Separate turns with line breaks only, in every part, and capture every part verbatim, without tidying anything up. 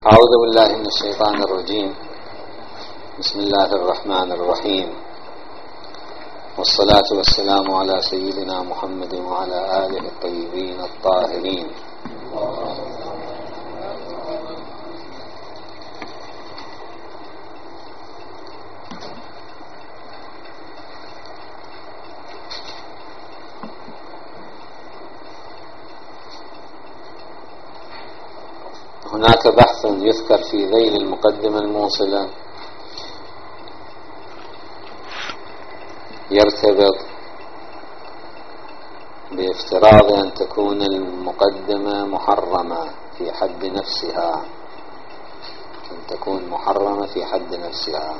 أعوذ بالله من الشيطان الرجيم. بسم الله الرحمن الرحيم، والصلاة والسلام على سيدنا محمد وعلى آله الطيبين الطاهرين. هناك بحث يذكر في ذيل المقدمة الموصلة يرتبط بافتراض أن تكون المقدمة محرمة في حد نفسها، أن تكون محرمة في حد نفسها.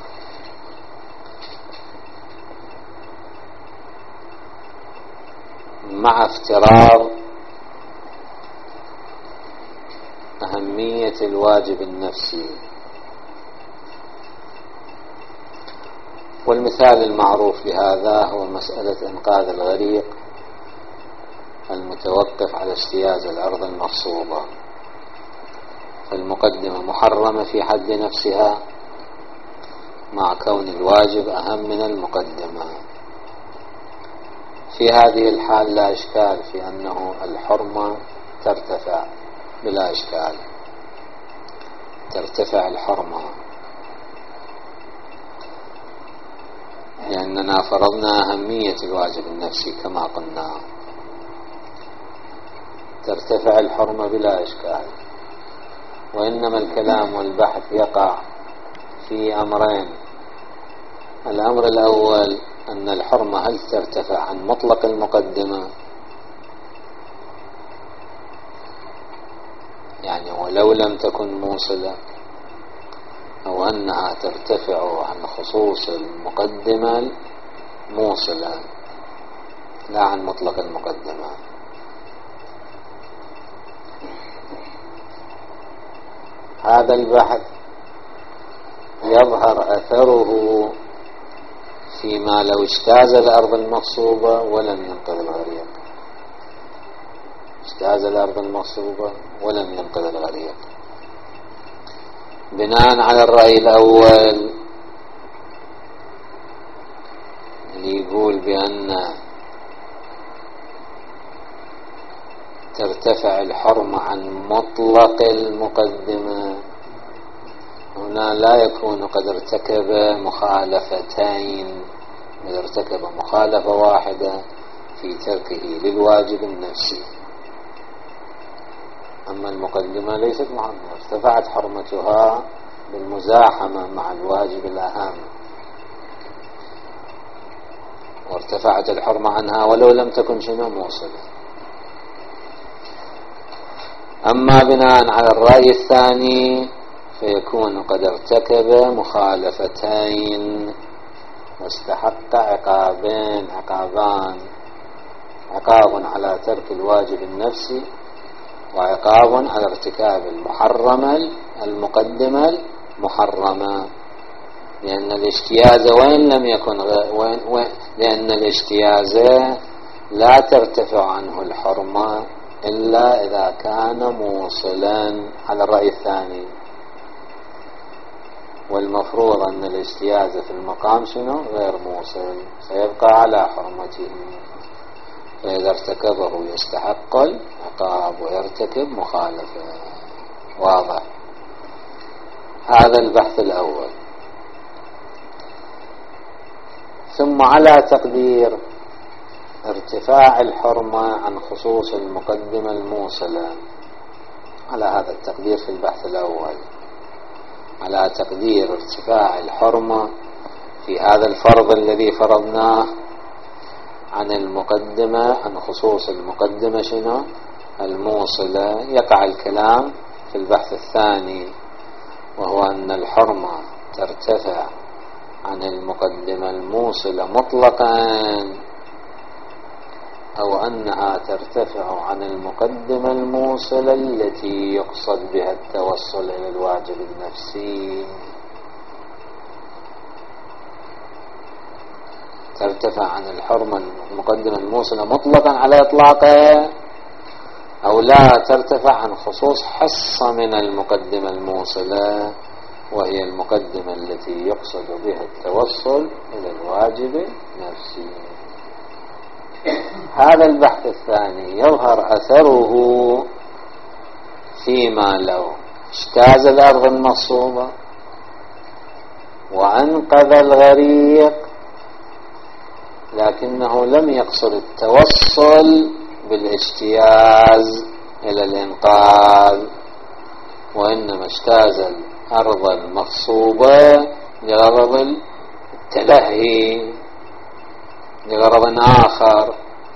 مع افتراض أهمية الواجب النفسي. والمثال المعروف لهذا هو مسألة إنقاذ الغريق المتوقف على اجتياز الأرض المغصوبة. فالمقدمة محرمة في حد نفسها مع كون الواجب أهم من المقدمة. في هذه الحال لا إشكال في أنه الحرمة ترتفع بلا إشكال، ترتفع الحرمة، لأننا فرضنا أهمية الواجب النفسي كما قلنا. ترتفع الحرمة بلا إشكال، وإنما الكلام والبحث يقع في أمرين. الأمر الأول أن الحرمة هل ترتفع عن مطلق المقدمة، يعني ولو لم تكن موصلة، أو أنها ترتفع عن خصوص المقدمة الموصلة لا عن مطلق المقدمة. هذا البحث يظهر أثره فيما لو اجتاز الأرض المغصوبة ولم ينقذ الغريق. اجتاز الأرض المغصوبة ولم ينقذ الغريق. بناء على الرأي الأول اللي يقول بأن ترتفع الحرمة عن مطلق المقدمة، هنا لا يكون قد ارتكب مخالفتين، بل ارتكب مخالفة واحدة في تركه للواجب النفسي. أما المقدمة ليست محرمة، ارتفعت حرمتها بالمزاحمة مع الواجب الأهم، وارتفعت الحرمة عنها ولو لم تكن شنو موصلة. أما بناء على الرأي الثاني فيكون قد ارتكب مخالفتين واستحق عقابين عقابان، عقاب على ترك الواجب النفسي، وعقاب على ارتكاب المحرمة المقدمة المحرمة. لأن الاجتياز وين لم يكن وين وين لأن الاجتياز لا ترتفع عنه الحرمة إلا إذا كان موصلا على الرأي الثاني. والمفروض أن الاجتياز في المقام شنو غير موصل، سيبقى على حرمته، فإذا ارتكبه يستحق العقاب ويرتكب مخالفة. واضح؟ هذا البحث الأول. ثم على تقدير ارتفاع الحرمة عن خصوص المقدمة الموصلة، على هذا التقدير في البحث الأول، على تقدير ارتفاع الحرمة في هذا الفرض الذي فرضناه عن المقدمة، عن خصوص المقدمة شنو الموصلة، يقع الكلام في البحث الثاني، وهو أن الحرمة ترتفع عن المقدمة الموصلة مطلقا، أو أنها ترتفع عن المقدمة الموصلة التي يقصد بها التوصل إلى الواجب النفسي. ترتفع عن الحرمة المقدمة الموصلة مطلقا على إطلاقه، أو لا ترتفع عن خصوص حصة من المقدمة الموصلة، وهي المقدمة التي يقصد بها التوصل إلى الواجب نفسه. هذا البحث الثاني يظهر أثره فيما لو اجتاز الأرض المصوبة وأنقذ الغريق، لكنه لم يقصد التوصل بالاجتياز إلى الإنقاذ، وإنما اجتاز الأرض المغصوبة لغرض التلهي، لغرض آخر،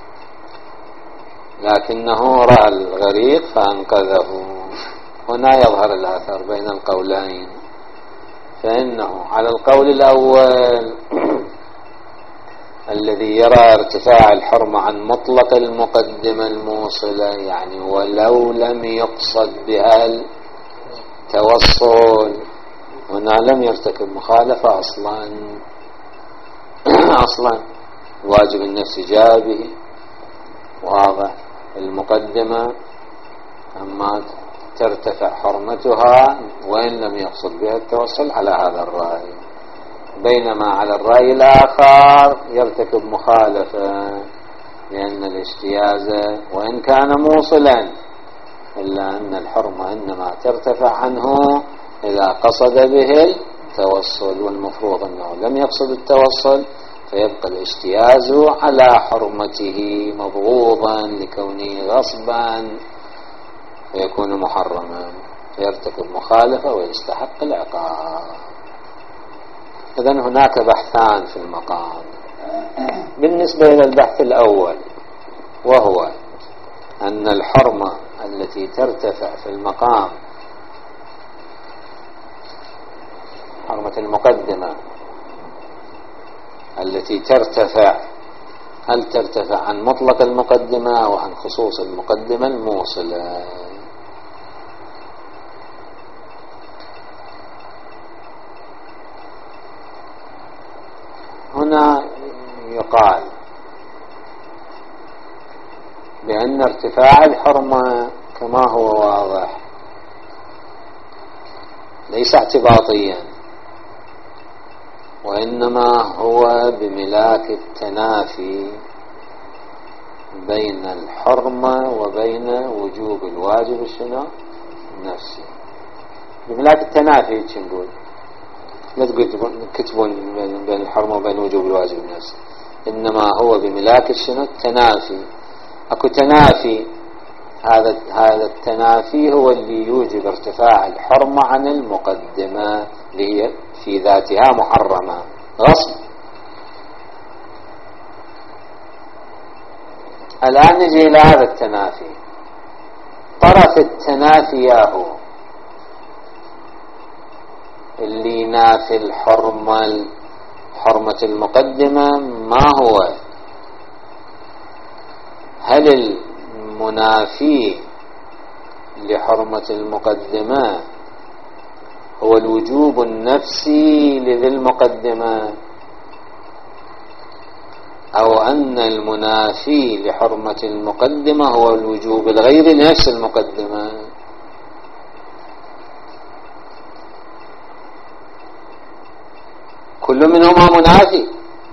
لكنه رأى الغريق فأنقذه. هنا يظهر الأثر بين القولين. فإنه على القول الأول الذي يرى ارتفاع الحرمة عن مطلق المقدمة الموصلة، يعني ولو لم يقصد بها التوصل، هنا لم يرتكب مخالفة أصلا أصلا الواجب النفسي جاء به واضح. المقدمة أما ترتفع حرمتها وإن لم يقصد بها التوصل على هذا الرأي، بينما على الرأي الآخر يرتكب مخالفة، لأن الاجتياز وإن كان موصلا إلا أن الحرمة إنما ترتفع عنه إذا قصد به التوصل، والمفروض أنه لم يقصد التوصل، فيبقى الاجتياز على حرمته مبغوضا لكونه غصبا، فيكون محرما، فيرتكب مخالفة ويستحق العقاب. إذن هناك بحثان في المقام. بالنسبة إلى البحث الأول، وهو أن الحرمة التي ترتفع في المقام، حرمة المقدمة التي ترتفع، هل ترتفع عن مطلق المقدمة أو عن خصوص المقدمة الموصلة؟ هنا يقال بأن ارتفاع الحرمة كما هو واضح ليس اعتباطيا، وإنما هو بملاك التنافي بين الحرمة وبين وجوب الواجب الشنو النفسي. بملاك التنافي نقول، لا تكتبون بين الحرمة وبين وجوب الواجب النفسي، إنما هو بملاك الشنو التنافي. أكو تنافي، هذا هذا التنافي هو اللي يوجب ارتفاع الحرمة عن المقدمة اللي هي في ذاتها محرمة غصب. الآن نجي إلى هذا التنافي. طرف التنافي ياهو اللي ينافي الحرمة حرمة المقدمة ما هو؟ هل المنافي لحرمة المقدمة هو الوجوب النفسي لذي المقدمة، أو أن المنافي لحرمة المقدمة هو الوجوب الغير نفس المقدمة؟ كل منهما منافي.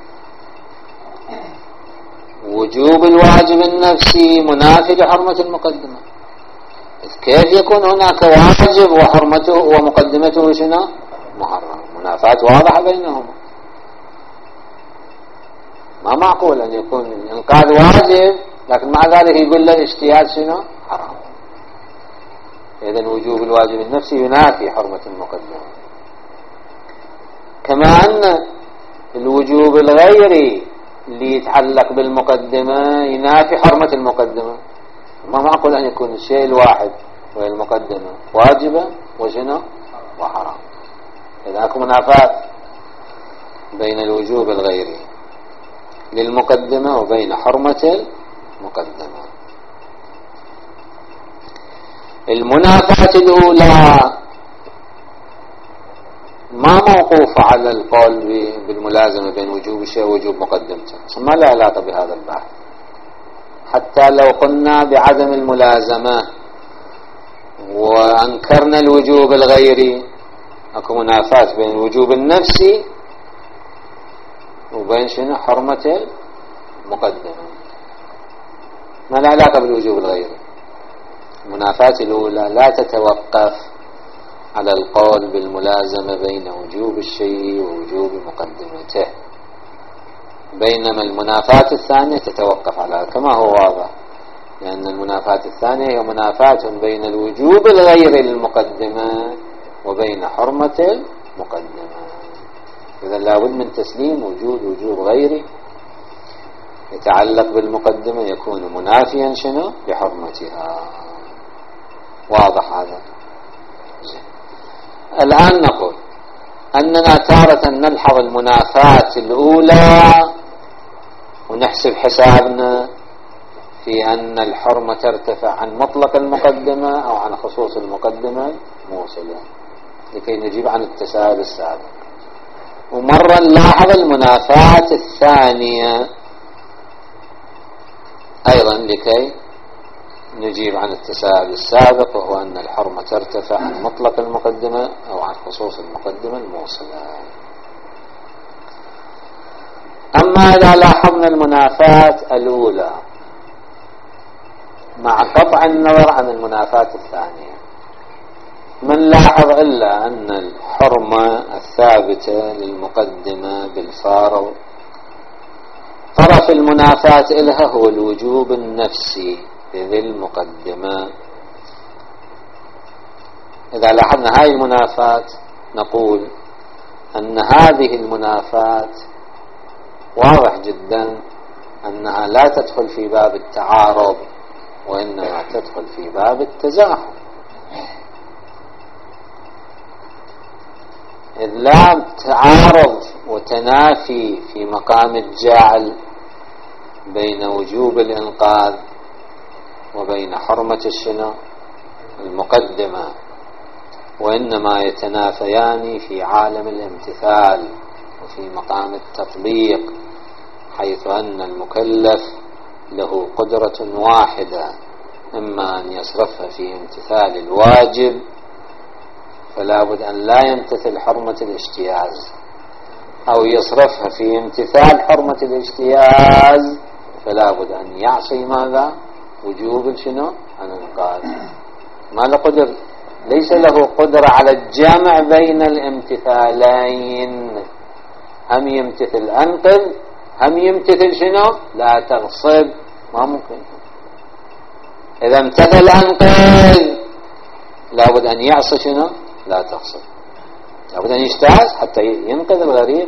وجوب الواجب النفسي منافي لحرمة المقدمة، كيف يكون هناك واجب وحرمته ومقدمته شنو محرم؟ منافاة واضحة بينهما. ما معقول أن يكون الإنقاذ واجب لكن مع ذلك يقول له الاجتياز شنو حرام. إذن وجوب الواجب النفسي ينافي حرمة المقدمة، كما أن الوجوب الغيري اللي يتعلق بالمقدمة ينافي حرمة المقدمة. ما معقول أن يكون الشيء الواحد وهي المقدمة واجبة وشنو وحرام. إذا أكو منافاة بين الوجوب الغيري للمقدمة وبين حرمة المقدمة. المنافاة الأولى ما موقوفة على القول بالملازمة بين وجوب الشيء ووجوب مقدمته، ما لا علاقة بهذا البحث. حتى لو قلنا بعدم الملازمة وأنكرنا الوجوب الغيري، أكو منافاة بين الوجوب النفسي وبين شنو حرمة المقدمة، ما لا علاقة بالوجوب الغيري. المنافاة الأولى لا تتوقف على القول بالملازمة بين وجوب الشيء ووجوب مقدمته، بينما المنافاة الثانية تتوقف على، كما هو واضح، لأن المنافاة الثانية هي منافاة بين الوجوب الغيري للمقدمة وبين حرمة المقدمة. إذا لابد من تسليم وجود وجوب غيري يتعلق بالمقدمة يكون منافيا شنو لحرمتها. واضح هذا؟ الآن نقول أننا تارة نلحظ المنافاة الأولى ونحسب حسابنا في أن الحرمة ترتفع عن مطلق المقدمة أو عن خصوص المقدمة موصلة لكي نجيب عن التساؤل السابق، ومرة نلاحظ المنافاة الثانية أيضا لكي نجيب عن التساؤل السابق، وهو أن الحرمة ترتفع عن مطلق المقدمة أو عن خصوص المقدمة الموصلة. أما إذا لاحظنا المنافاة الأولى مع قطع النظر عن المنافاة الثانية، من لاحظ إلا أن الحرمة الثابتة للمقدمة بالفارض طرف المنافاة إلها هو الوجوب النفسي لذي المقدمة. إذا لاحظنا هذه المنافاة نقول أن هذه المنافاة واضح جدا أنها لا تدخل في باب التعارض وإنما تدخل في باب التزاحم، إذ لا تعارض وتنافي في مقام الجعل بين وجوب الإنقاذ وبين حرمة الشنو المقدمة، وإنما يتنافيان في عالم الامتثال وفي مقام التطبيق، حيث أن المكلف له قدرة واحدة، إما أن يصرفها في امتثال الواجب فلا بد أن لا يمتثل حرمة الاجتياز، أو يصرفها في امتثال حرمة الاجتياز فلا بد أن يعصي ماذا وجوب شنو الإنقاذ. ما له قدر، ليس له قدرة على الجمع بين الامتثالين، هم يمتثل أنقذ هم يمتثل شنو لا تغصب، ما ممكن. إذا امتثل أنقذ لابد أن يعصي شنو لا تغصب، لابد أن يجتاز حتى ينقذ الغريق.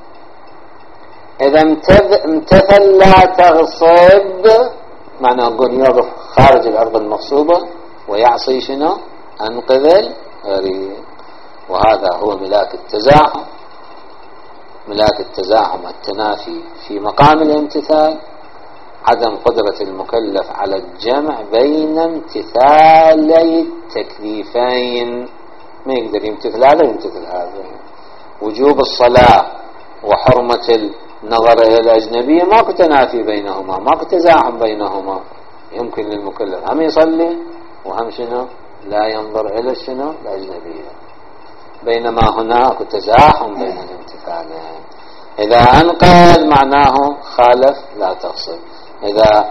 إذا امتثل لا تغصب معنى أقول يقف خارج الأرض المغصوبة ويعصي شنو أنقذ الغريق، وهذا هو ملاك التزاحم. ملاك التزاحم التنافي في مقام الامتثال، عدم قدرة المكلف على الجمع بين امتثالي التكليفين، ما يقدر يمتثل هذا ويمتثل هذا. وجوب الصلاة وحرمة النظر إلى الأجنبية ماكو تنافي بينهما، ماكو تزاحم بينهما، يمكن للمكلف هم يصلي وهم شنو لا ينظر إلى شنو الأجنبية، بينما هناك تزاحم بين الامتثالين. إذا أنقذ معناه خالف لا تغصب، إذا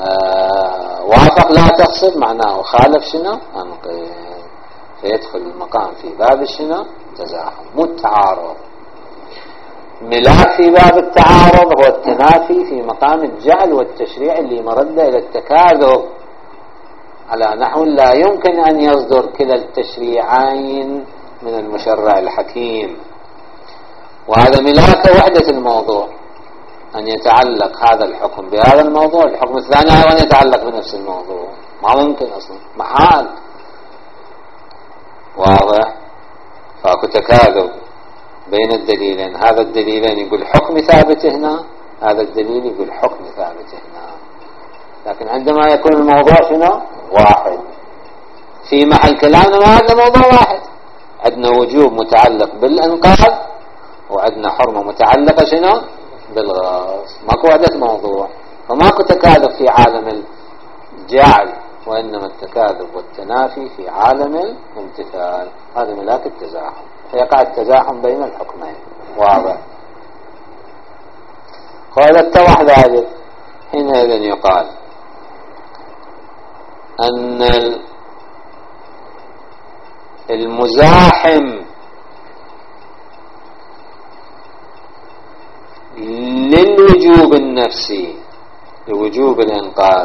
آه وافق لا تغصب معناه خالف شنو أنقذ، فيدخل المقام في باب شنو تزاحم مو التعارض. ملاك في باب التعارض هو التنافي في مقام الجعل والتشريع اللي مرد إلى التكاذب، على نحو لا يمكن أن يصدر كلا التشريعين من المشرع الحكيم. وهذا ملاك وحدة الموضوع، أن يتعلق هذا الحكم بهذا الموضوع، الحكم الثاني أيضا يتعلق بنفس الموضوع، ما ممكن أصلا محال. واضح؟ فاكو تكاذب بين الدليلين، هذا الدليلين يقول حكم ثابت هنا، هذا الدليل يقول حكم ثابت هنا، لكن عندما يكون الموضوع شنو واحد في محل كلامنا، ما عندنا موضوع واحد، عندنا وجوب متعلق بالإنقاذ وعندنا حرمة متعلقة شنو بالغاص، ماكو وحدة موضوع. فماكو تكاذب في عالم الجعل، وإنما التكاذب والتنافي في عالم الامتثال. هذا ملاك التزاحم، فيقع التزاحم بين الحكمين. واضح؟ وإذا اتضح ذلك حينئذ يقال أن المزاحم للوجوب النفسي لوجوب الإنقاذ،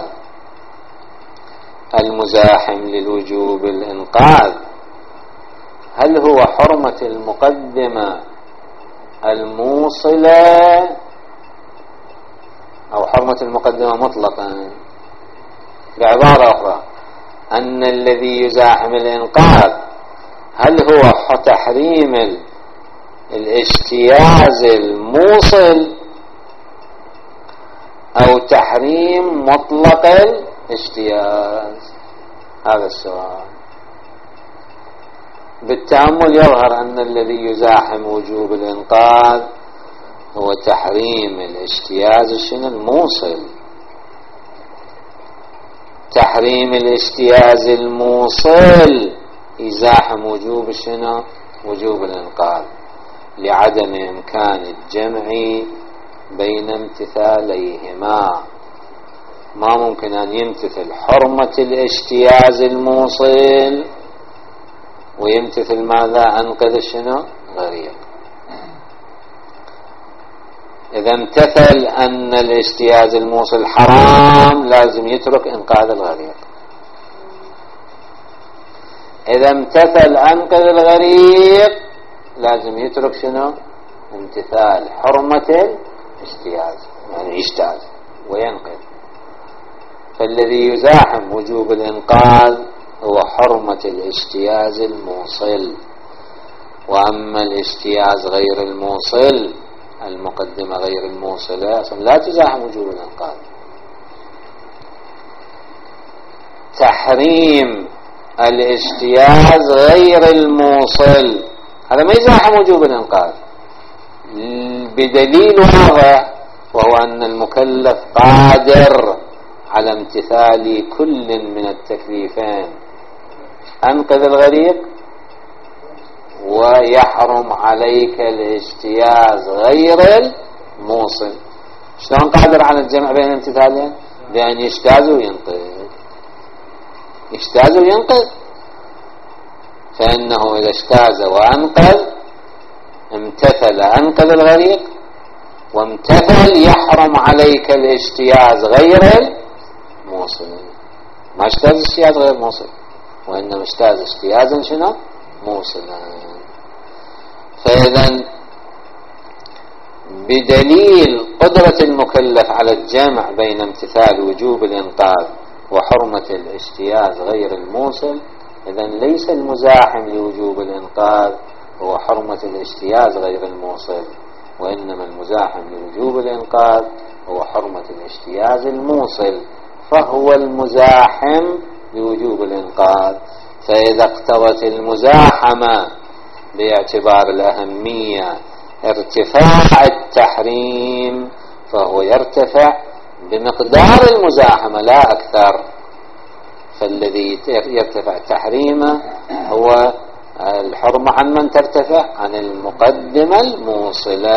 المزاحم للوجوب الإنقاذ، هل هو حرمة المقدمة الموصلة أو حرمة المقدمة مطلقا؟ بعبارة أخرى، أن الذي يزاحم الإنقاذ هل هو تحريم الاجتياز الموصل أو تحريم مطلق الاجتياز؟ هذا السؤال. بالتأمل يظهر أن الذي يزاحم وجوب الإنقاذ هو تحريم الاجتياز شنو الموصل. تحريم الاجتياز الموصل يزاحم وجوب شنو وجوب الإنقاذ، لعدم إمكان الجمع بين امتثاليهما. ما ممكن أن يمتثل حرمة الاجتياز الموصل ويمتثل ماذا؟ أنقذ شنو غريق. إذا امتثل أن الاجتياز الموصل حرام لازم يترك إنقاذ الغريق. إذا امتثل أنقذ الغريق لازم يترك شنو؟ امتثال حرمة الاجتياز، يعني يجتاز وينقذ. فالذي يزاحم وجوب الإنقاذ هو حرمة الاجتياز الموصل. وأما الاجتياز غير الموصل، المقدمة غير الموصلة، لا تزاحم وجوب الإنقاذ. تحريم الاجتياز غير الموصل هذا ما يزاحم وجوب الإنقاذ بدليل واضح، وهو أن المكلف قادر على امتثال كل من التكليفين، أنقذ الغريق ويحرم عليك الاجتياز غير الموصل. شلون قادر على الجمع بين الامتثالين؟ بأن يجتاز وينقذ، يجتاز وينقذ. فإنه إذا اجتاز وأنقذ امتثل أنقذ الغريق، وامتثل يحرم عليك الاجتياز غير الموصل. ما اجتاز اجتياز غير موصل، وإنما اجتاز اجتيازا شنو موصلا. فإذا بدليل قدرة المكلف على الجمع بين امتثال وجوب الإنقاذ وحرمة الاجتياز غير الموصل، إذا ليس المزاحم لوجوب الإنقاذ هو حرمة الاجتياز غير الموصل، وإنما المزاحم لوجوب الإنقاذ هو حرمة الاجتياز الموصل، فهو المزاحم لوجوب الإنقاذ. فإذا اقتضت المزاحمة باعتبار الأهمية ارتفاع التحريم فهو يرتفع بمقدار المزاحمة لا أكثر. فالذي يرتفع تحريمه هو الحرمة عن من ترتفع؟ عن المقدمة الموصلة،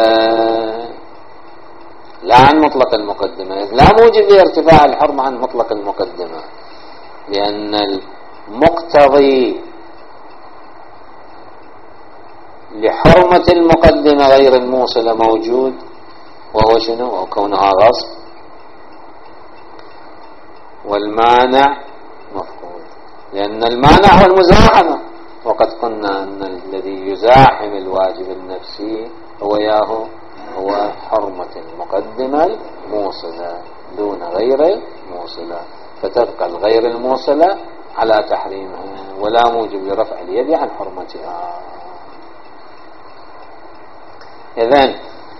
لا عن مطلق المقدمة. لا موجب لارتفاع الحرمة عن مطلق المقدمة، لأن المقتضي لحرمة المقدمة غير الموصلة موجود، وهو شنو؟ وكونها غصب، والمانع مفقود، لأن المانع هو المزاحمة. وقد قلنا أن الذي يزاحم الواجب النفسي هو ياهو هو حرمة المقدمة الموصلة دون غير الموصلة، فتبقى الغير الموصلة على تحريمها، ولا موجب لرفع اليد عن حرمتها. إذن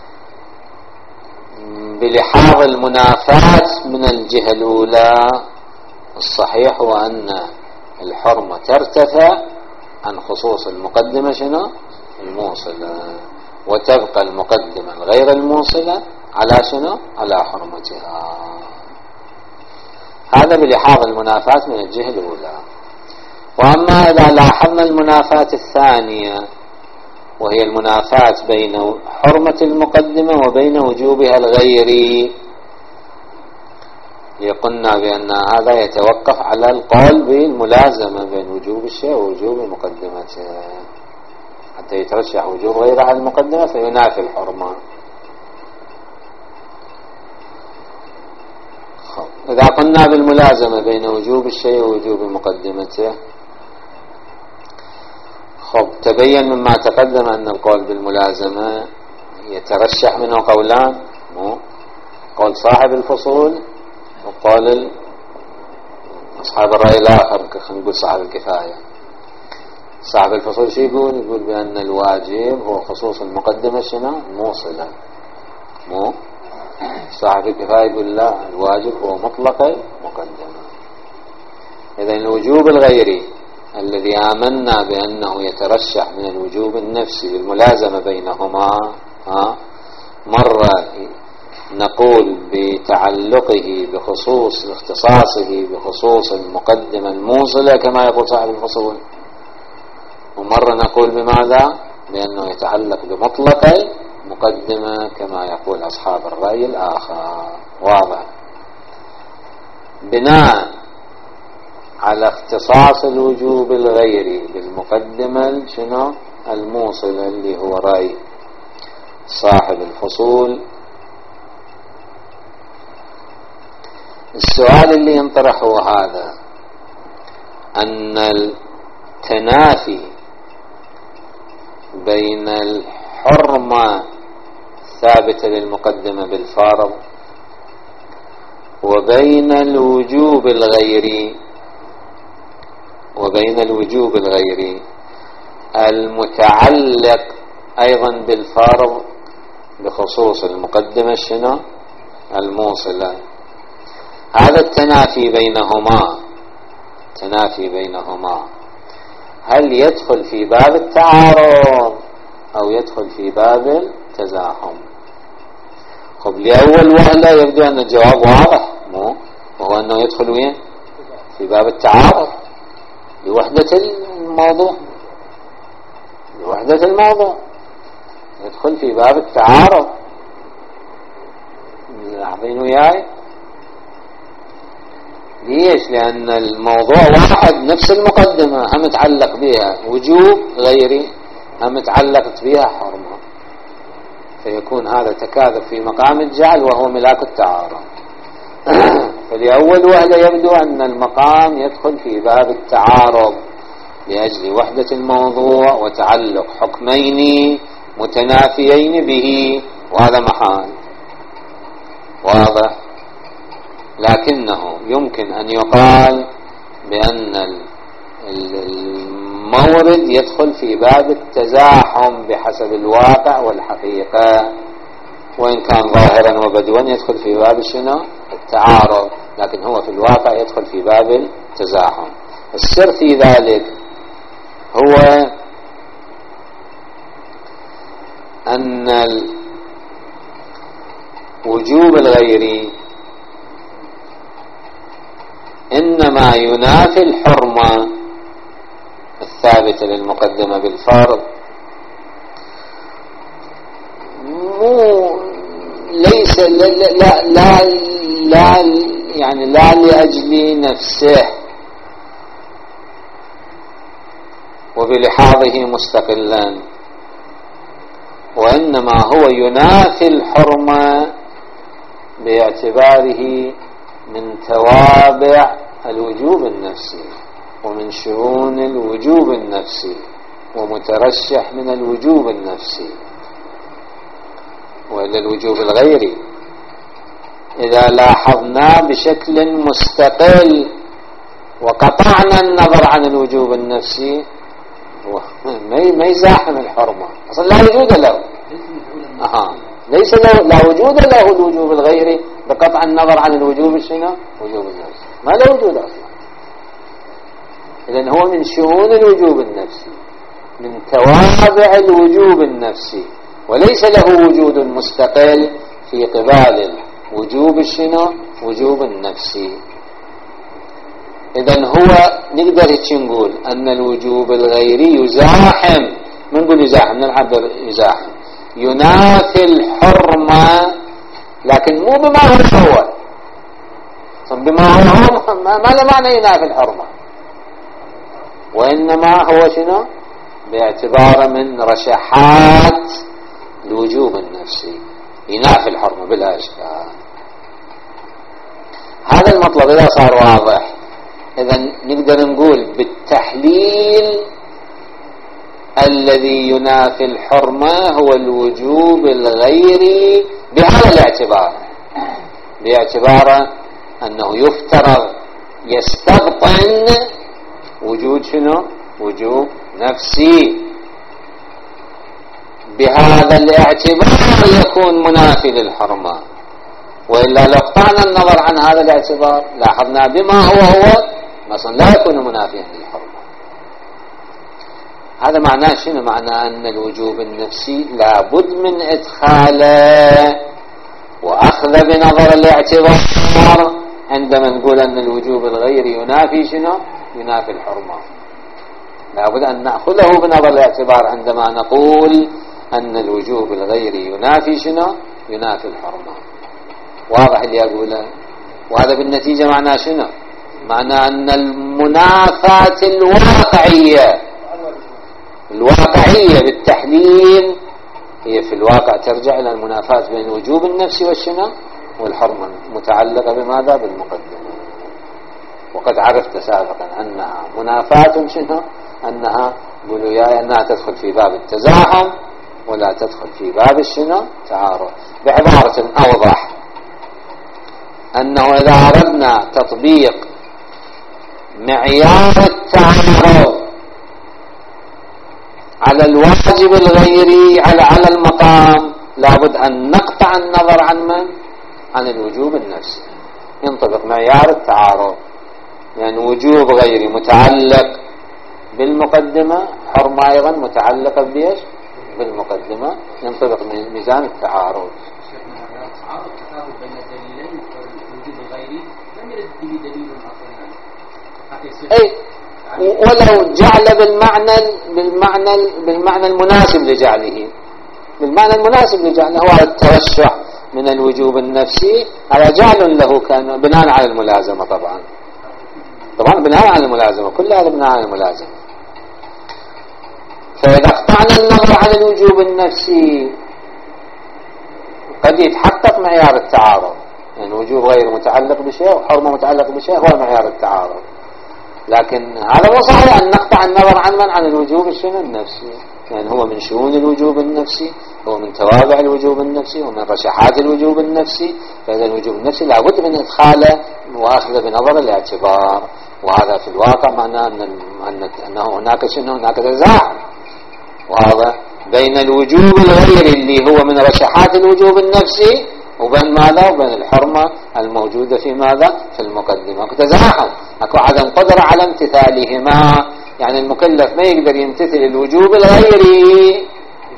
بلحاظ المنافاة من الجهة الأولى، الصحيح هو أن الحرمة ترتفع عن خصوص المقدمة شنو الموصلة، وتبقى المقدمة الغير الموصلة على شنو على حرمتها. هذا بلحاظ المنافاة من الجهة الأولى. وأما إذا لاحظنا المنافاة الثانية وهي المنافاة بين حرمة المقدمة وبين وجوبها الغيري، قلنا بأن هذا يتوقف على القول بالملازمة بين وجوب الشيء ووجوب مقدمته، حتى يترشح وجوب غيره على المقدمة فينافي الحرمة. إذا قلنا بالملازمة بين وجوب الشيء ووجوب مقدمته، خب تبين مما تقدم أن القول بالملازمة يترشح منه قولان، قول صاحب الفصول وقول أصحاب الرأي الآخر، خلينا نقول صاحب الكفاية. صاحب الفصول شو يقول؟ يقول بأن الواجب هو خصوص المقدمة شنو؟ موصلة. مو صاحب الكفاية يقول لا، الواجب هو مطلق مقدمة. إذن الوجوب الغيري الذي آمنا بأنه يترشح من الوجوب النفسي بالملازمة بينهما، ها مرة نقول بتعلقه بخصوص اختصاصه بخصوص المقدمة الموصلة كما يقول صاحب الفصول، ومرة نقول بماذا؟ بأنه يتعلق بمطلق مقدمة كما يقول أصحاب الرأي الآخر. واضح؟ بناء على اختصاص الوجوب الغيري بالمقدمة شنو؟ الموصلة اللي هو رأي صاحب الفصول، السؤال اللي ينطرح هو هذا: أن التنافي بين الحرمة الثابتة للمقدمة بالفرض وبين الوجوب الغيري وبين الوجوب الغيري المتعلق أيضا بالفرض بخصوص المقدمة شنو؟ الموصلة، هذا التنافي بينهما تنافي بينهما هل يدخل في باب التعارض أو يدخل في باب التزاحم؟ خب لأول وهلة يبدو أن الجواب واضح، مو وهو أنه يدخل وين؟ في باب التعارض لوحدة الموضوع لوحدة الموضوع يدخل في باب التعارض. لاحظين وياي؟ ليش؟ لأن الموضوع واحد، نفس المقدمة هم متعلق بها وجوب غيري، هم متعلقت بها حرمة، فيكون هذا تكاذب في مقام الجعل وهو ملاك التعارض. فلأول وهلة يبدو أن المقام يدخل في باب التعارض لأجل وحدة الموضوع وتعلق حكمين متنافيين به، وهذا محال. واضح؟ لكنه يمكن أن يقال بأن المورد يدخل في باب التزاحم بحسب الواقع والحقيقة، وإن كان ظاهرا وبدوا يدخل في باب شنو؟ التعارض، لكن هو في الواقع يدخل في باب التزاحم. السر في ذلك هو أن الوجوب الغيري إنما ينافي الحرمة الثابتة للمقدمة بالفرض، مو ليس لا لا لا, لا يعني لا لأجل نفسه وبلحاظه مستقلا، وإنما هو ينافي الحرمة باعتباره من توابع الوجوب النفسي ومن شؤون الوجوب النفسي ومترشح من الوجوب النفسي. وإلى الوجوب الغيري إذا لاحظنا بشكل مستقل وقطعنا النظر عن الوجوب النفسي ما يزاحم الحرمة، أصلا لا وجود له. أها ليس له لا وجود له الوجوب الغيري بقطع النظر عن الوجوب الشنو؟ وجوب النفسي، ما له وجود أصلا. إذن هو من شؤون الوجوب النفسي، من توابع الوجوب النفسي، وليس له وجود مستقل في قبال وجوب الشنو؟ وجوب النفسي. إذن هو نقدر هيك نقول أن الوجوب الغيري يزاحم، ما نقول يزاحم، نعبر يزاحم، ينافي الحرمة، لكن مو بما هو هو، بما هو ما له معنى ينافي الحرمة، وإنما هو شنو؟ باعتباره من رشحات الوجوب النفسي، ينافي الحرمة بلا إشكال. هذا المطلب إذا صار واضح، إذا نقدر نقول بالتحليل الذي ينافي الحرمة هو الوجوب الغيري بهذا الاعتبار، باعتباره أنه يفترض يستبطن وجود شنو؟ وجوب نفسي، بهذا الاعتبار يكون منافي للحرمة. وإلا لو قطعنا النظر عن هذا الاعتبار لاحظنا بما هو هو مثلا لا يكون منافيا للحرمة. هذا معناه شنو؟ معناه أن الوجوب النفسي لابد من إدخاله وأخذ بنظر الاعتبار عندما نقول أن الوجوب الغيري ينافي شنو؟ ينافي الحرمة. لابد أن نأخذه بنظر الاعتبار عندما نقول أن الوجوب الغيري ينافي شنو؟ ينافي الحرمة. واضح اللي أقوله؟ وهذا بالنتيجة معناه شنو؟ معناه أن المنافاة الواقعية الواقعية بالتحليل هي في الواقع ترجع إلى المنافاة بين الوجوب النفسي والشنو؟ والحرمة، متعلقة بماذا؟ بالمقدمة. وقد عرفت سابقا أنها منافاة شنو؟ أنها قولوا يا أنها تدخل في باب التزاحم ولا تدخل في باب الشنو؟ تعارض. بعبارة أوضح، أنه إذا أردنا تطبيق معيار التعارض على الواجب الغيري على على المقام لابد أن نقطع النظر عن من؟ عن الوجوب النفسي، ينطبق معيار التعارض، يعني وجوب غيري متعلق بالمقدمة، حرمة أيضا متعلقة بإيش؟ بالمقدمة، ينطبق ميزان التعارض.
تعارض تفاوت بين الدليلين والوجوب الغيري لم يرد به دليل أصلا حتى يصير
أي ولو جعل بالمعنى بالمعنى بالمعنى المناسب لجعله، بالمعنى المناسب لجعله هو الترشح من الوجوب النفسي على جعل له كان بناء على الملازمة، طبعا طبعا بناء على الملازمة، كل هذا بناء على الملازمة. فإذا اقطعنا النظر على الوجوب النفسي قد يتحقق معيار التعارض، يعني وجوب غير متعلق بشيء وحرمة متعلق بشيء هو معيار التعارض، لكن هذا مو صحيح أن نقطع النظر عن من؟ عن الوجوب الشنو؟ النفسي، يعني هو من شؤون الوجوب النفسي، هو من توابع الوجوب النفسي ومن رشحات الوجوب النفسي. فإذا الوجوب النفسي لابد من إدخاله وأخذه بنظر الاعتبار، وهذا في الواقع معناه أن أنه هناك شنو؟ هناك تزاحم وهذا بين الوجوب الغيري اللي هو من رشحات الوجوب النفسي وبين ماذا؟ وبين الحرمة الموجودة في ماذا؟ في المقدمة. تزاحم، اكو عدم قدرة على امتثالهما، يعني المكلف ما يقدر يمتثل الوجوب الغيري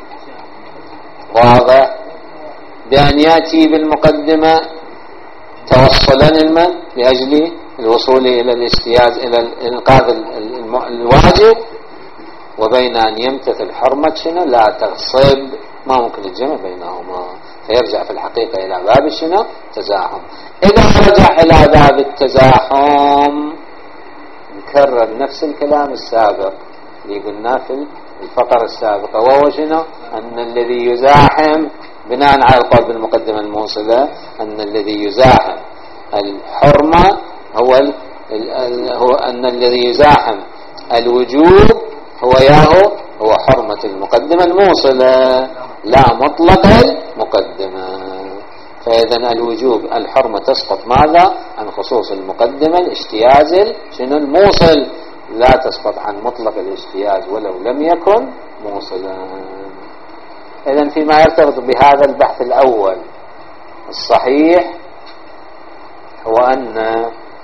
واضح بأن يأتي بالمقدمة توصلا المن لأجل الوصول إلى الاجتياز إلى إنقاذ الواجب، وبين أن يمتثل حرمة شنو؟ لا تغصب، ما ممكن الجمع بينهما، فيرجع في الحقيقة إلى باب الشنو؟ تزاحم. إذا رجع إلى باب التزاحم نكرر نفس الكلام السابق اللي قلناه في الفقرة السابقة، وهو شنو؟ أن الذي يزاحم بناء على القول بالمقدمة الموصلة أن الذي يزاحم الحرمة هو ال ال هو أن الذي يزاحم الوجوب هو ياهو هو حرمة المقدمة الموصلة لا مطلق المقدمة. فإذا الوجوب الحرمة تسقط ماذا؟ عن خصوص المقدمة الاجتياز شنو؟ الموصل، لا تسقط عن مطلق الاجتياز ولو لم يكن موصلا. إذن فيما يرتبط بهذا البحث الأول الصحيح هو أن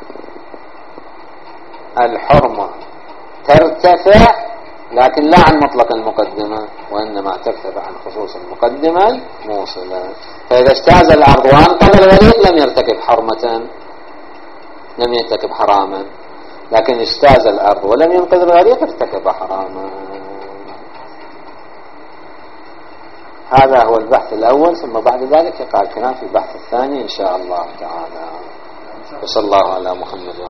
الحرمة ترتفع لكن لا عن مطلق المقدمة، وإنما ترتفع عن خصوص المقدمة موصلة. فإذا اجتاز العرض وانقضى الغريق لم يرتكب حرمة، لم يرتكب حراما. لكن اجتاز الأرض ولم ينقذ الغريق ارتكب حراما. هذا هو البحث الأول، ثم بعد ذلك يقع الكلام في البحث الثاني إن شاء الله تعالى. وصلى الله على محمد.